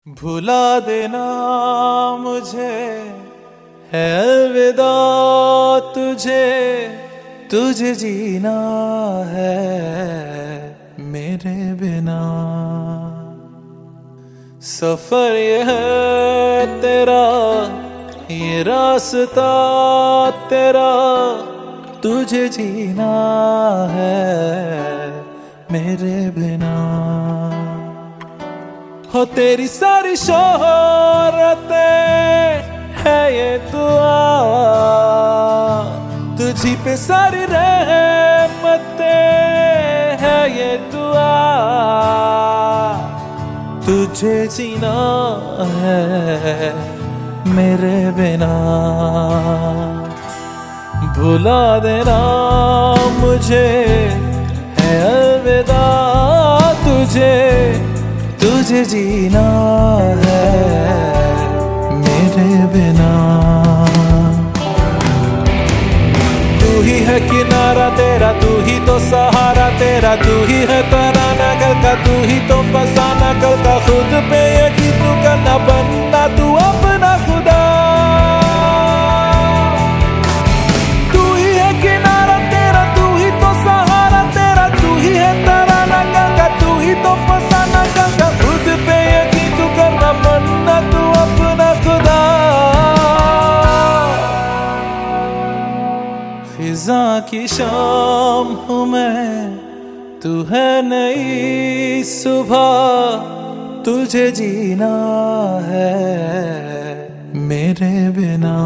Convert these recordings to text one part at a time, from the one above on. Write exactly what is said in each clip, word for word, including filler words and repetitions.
भुला देना मुझे है अलविदा तुझे, तुझे जीना है मेरे बिना। सफर ये है तेरा, ये रास्ता तेरा, तुझे जीना है मेरे बिना। हो तेरी सारी शोहरतें है ये दुआ, तुझी पे सारी रहमतें है ये दुआ, तुझे जीना है मेरे बिना। भुला देना मुझे है अलविदा तुझे, तुझे जीना है मेरे बिना। तू ही है किनारा तेरा, तू ही तो सहारा तेरा, तू ही है तराना कल का, तू ही तो फसाना कल का। खुद पे यकीन तू करना, बनना तू अपना खुदा। तू ही है किनारा तेरा, तू ही तो सहारा तेरा, तू ही है तराना कल का, तू ही तो फसाना कल का। खुद पे यकीन तू करना, बनना तू अपना खुदा। फिजा की शाम हूँ मैं, तू है नई सुबह, तुझे जीना है मेरे बिना,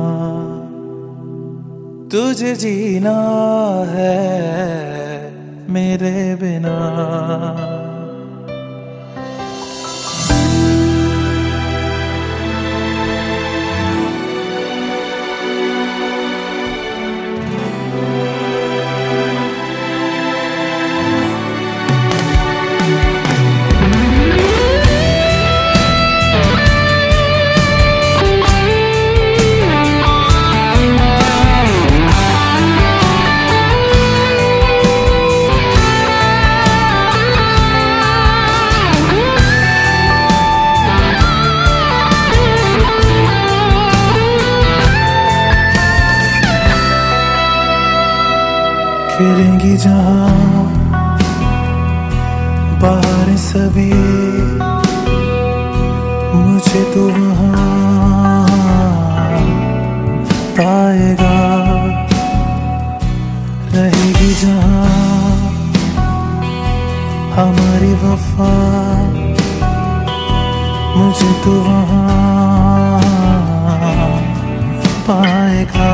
तुझे जीना है मेरे बिना। फिरेंगी जहाँ बाहर सभी, मुझे तो वहाँ पाएगा। रहेगी जहाँ हमारी वफा, मुझे तो वहाँ पाएगा।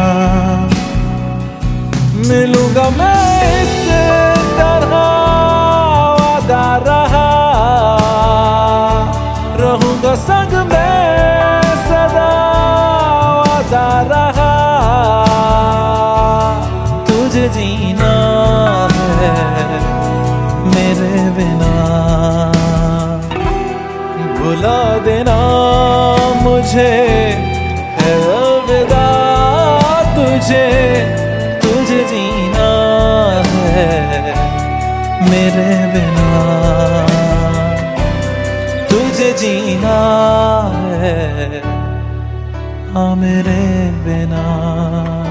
मिलूंगा मैं इस तरह वादा रहा, रहूंगा संग में सदा वादा रहा। तुझे जीना है मेरे बिना। भुला देना मुझे है अलविदा तुझे, तुझे जीना है मेरे बिना, तुझे जीना है हाँ मेरे बिना।